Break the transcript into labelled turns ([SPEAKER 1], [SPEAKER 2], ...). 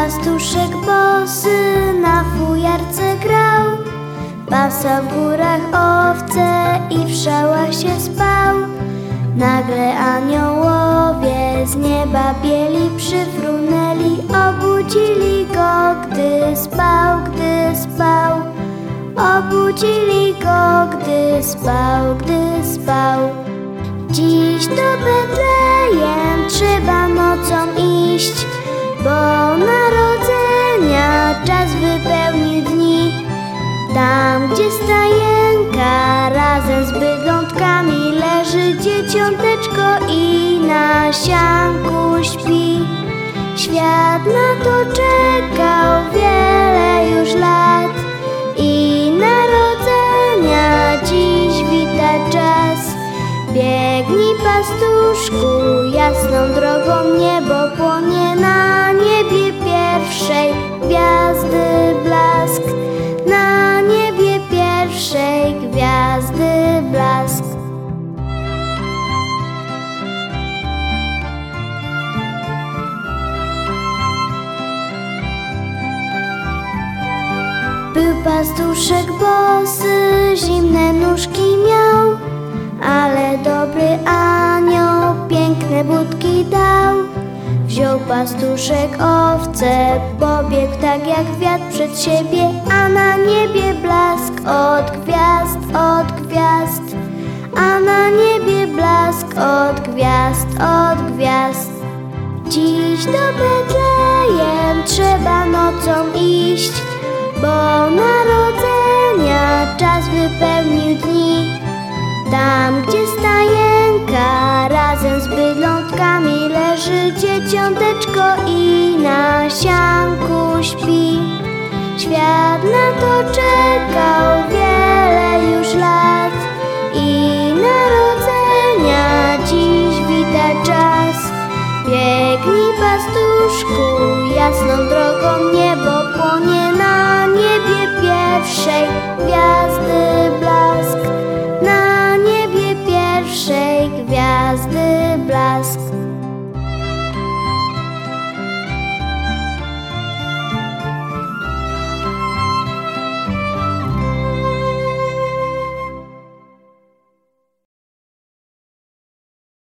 [SPEAKER 1] pastuszek bosy na fujarce grał, pasał w górach owce i w szałach się spał. Nagle aniołowie z nieba bieli przyfrunęli, obudzili go, gdy spał, gdy spał. Obudzili go, gdy spał, gdy spał. Dziś do Betlejem trzeba nocą iść, bo narodzenia czas wypełnił dni. Tam, gdzie stajenka razem z bydlątkami leży dzieciąteczko i na sianku śpi. Świat na to czekał wiele już lat i narodzenia dziś wita czas. Biegnij, pastuszku, jasną drogą niebo płonie, na niebie pierwszej gwiazdy blask. Na niebie pierwszej gwiazdy blask. Był pastuszek bosy, zimne nóżki miał, ale dobry anioł piękne budki dał. Wziął pastuszek owce, pobiegł tak jak wiatr przed siebie, a na niebie blask od gwiazd, od gwiazd. A na niebie blask od gwiazd, od gwiazd. Dziś do Betlejem trzeba nocą iść, bo narodzenia czas wypełnił dni. Tam, gdzie stajenka razem z bydlątkami leży dzieciąteczko i na sianku śpi. Świat na to czekał wiele już lat i narodzenia dziś wita czas. Biegnij, pastuszku, jasną drogą niebo płonie, na niebie pierwszej gwiazdy.